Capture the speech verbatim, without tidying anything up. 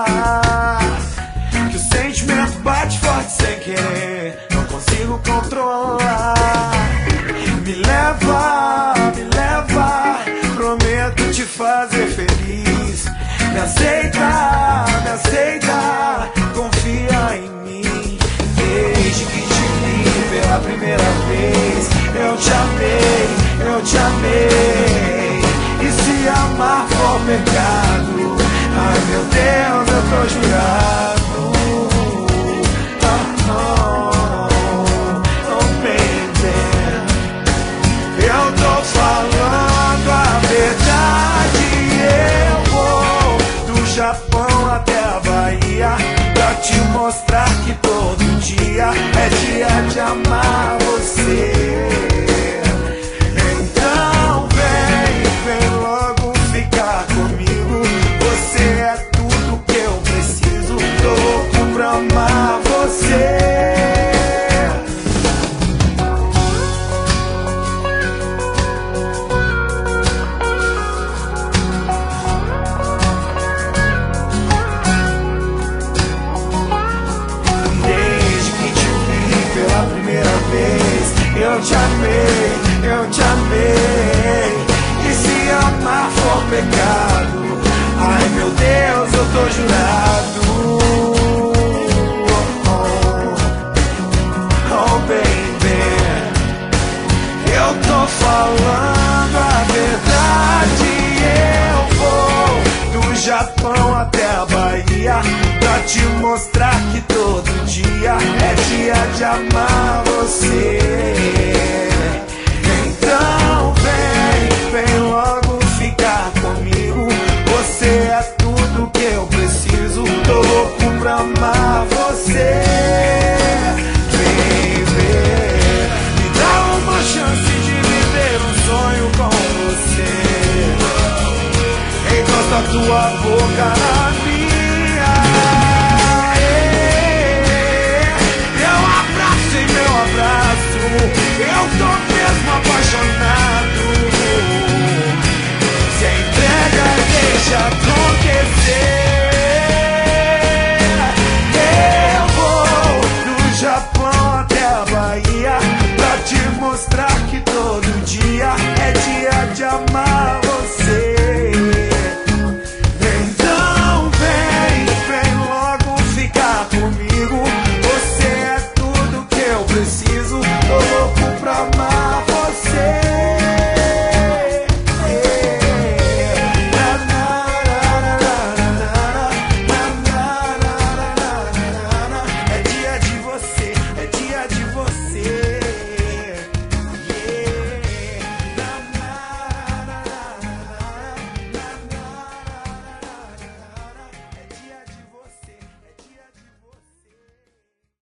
falar que o sentimento bate forte sem querer, não consigo controlar. Me leva, me leva, prometo te fazer feliz. Me aceita, me aceita, confia em mim. Desde que te vi pela primeira vez, eu te amei, eu te amei. E se amar for pecado, ai meu Deus, eu tô jurado. Oh, oh, oh baby, eu tô falando a verdade. Eu vou do Japão até a Bahia pra te mostrar que todo dia é dia de amar você. Então vem, vem logo ficar comigo. Você é tudo que eu preciso, tô louco pra amar você. Eu te amei, eu te amei. E se amar for pecado, ai meu Deus, eu tô jurado. Oh, oh, oh baby, eu tô falando a verdade. Eu vou do Japão até a Bahia pra te mostrar que todo dia é dia de amar você. Então vem, vem logo ficar comigo. Você é tudo que eu preciso, tô louco pra amar você. Baby, me dá uma chance de viver um sonho com você. Encosta a tua boca na minha. Eu abraço em meu abraço, eu tô